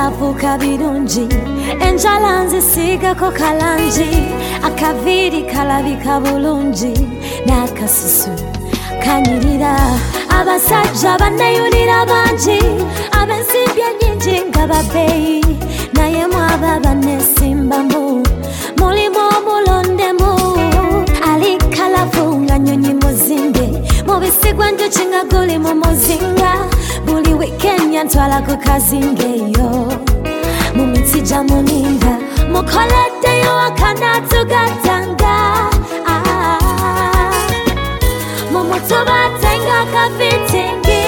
Kafuka birungi enjala nzisigako kalangi akaviri kalabika bulungi n'akasusu kanyirira abasajja banneyulira bangi ab'ensimbi ennyingi nga babbeeyi naye mwaba bannesimbamu mulimu omulondemu ali kalafu nga nnyonyi muzinge mubisigwa njuki nga guli mu muzinga buli wikenya ntwala ku kazinge eyo mu mitsi gya muninga mukoleddeyo akanatugatanga mu mutuba tenga kafitingi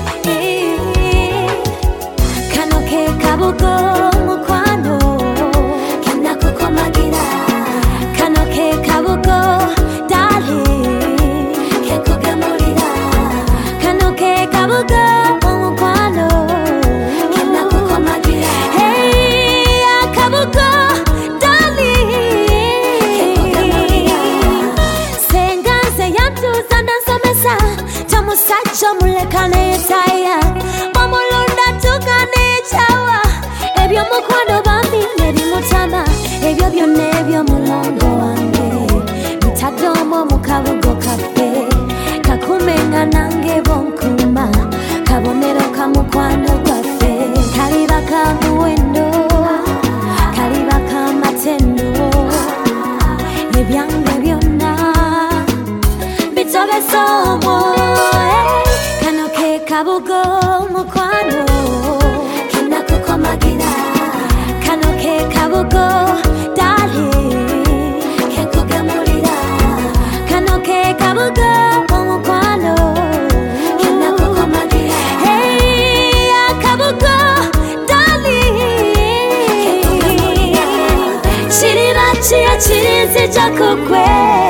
kano ke kabugo mukwano kenakukomagira kano ke kabugo dali kekugemulira kano ke kabugo mukwano kenakukomagira hey akabugo dali kekugemulira senganze yantuza ndansomesa tamusajja mulekane yetaya bamulonda tukane chawa ebyo mukwano bambi nebimutama ebyo byonna eby'omulongo wange bitaddomu mu kabugo kaffe kakumenga nange bonkuma kabonero ka mukwano gwaffe kaliba ka muwendo kaliba ka matendo ebyange byonna bitobesa omwoyo kano ke kabugo mukwano kenakukomagira kano ke kabugo dali kekugemulira kano ke kabugo mukwano kenakukomagira hey akabugo dali kekugemulira kirira kiya kirinzija kugwe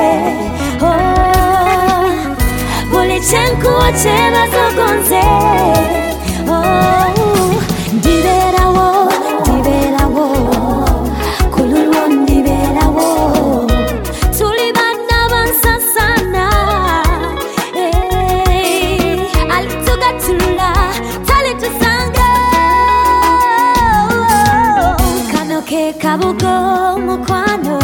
buli kyenkuwa kyebazogonze ndiberawo ndiberawo kululwo ndiberawo tuli banna bansasana alitugatula talitusanga kano ke kabugo mukwano